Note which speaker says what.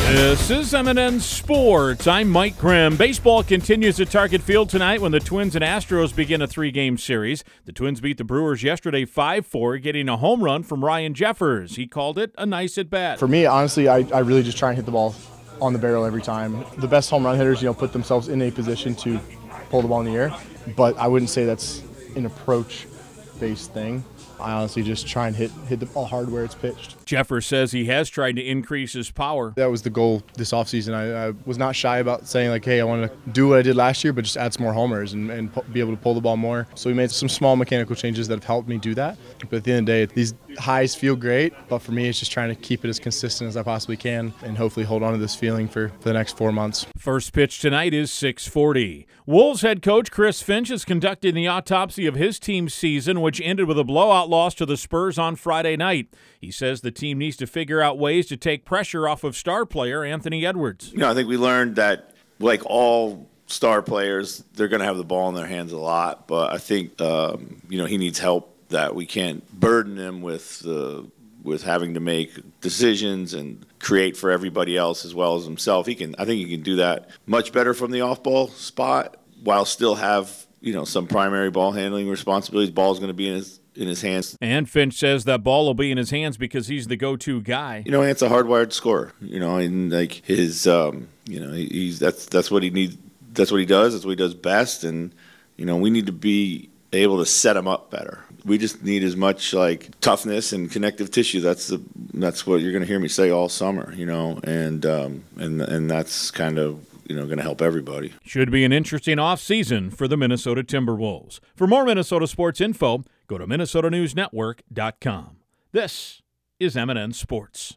Speaker 1: This is M&N Sports. I'm Mike Grimm. Baseball continues at Target Field tonight when the Twins and Astros begin a 3-game series. The Twins beat the Brewers yesterday 5-4, getting a home run from Ryan Jeffers. He called it a nice at-bat.
Speaker 2: For me, honestly, I really just try and hit the ball on the barrel every time. The best home run hitters, put themselves in a position to pull the ball in the air, but I wouldn't say that's an approach-based thing. I honestly just try and hit the ball hard where it's pitched.
Speaker 1: Jeffers says he has tried to increase his power.
Speaker 2: That was the goal this offseason. I was not shy about saying, hey, I want to do what I did last year, but just add some more homers and be able to pull the ball more. So we made some small mechanical changes that have helped me do that. But at the end of the day, these highs feel great, but for me, it's just trying to keep it as consistent as I possibly can and hopefully hold on to this feeling for the next 4 months.
Speaker 1: First pitch tonight is 6:40. Wolves head coach Chris Finch is conducting the autopsy of his team's season, which ended with a blowout loss to the Spurs on Friday night. He says the team needs to figure out ways to take pressure off of star player Anthony Edwards.
Speaker 3: I think we learned that, like all star players, they're going to have the ball in their hands a lot. But I think, he needs help, that we can't burden him with having to make decisions and create for everybody else as well as himself. I think he can do that much better from the off-ball spot while still have, some primary ball handling responsibilities. Ball's going to be in his hands.
Speaker 1: And Finch says that ball will be in his hands because he's the go-to guy.
Speaker 3: It's a hardwired scorer, and like his, that's what he needs. That's what he does. That's what he does best. And, we need to be able to set him up better. We just need as much toughness and connective tissue. That's what you're going to hear me say all summer, and that's kind of, going to help everybody.
Speaker 1: Should be an interesting off-season for the Minnesota Timberwolves. For more Minnesota sports info, go to MinnesotaNewsNetwork.com. This is M&N Sports.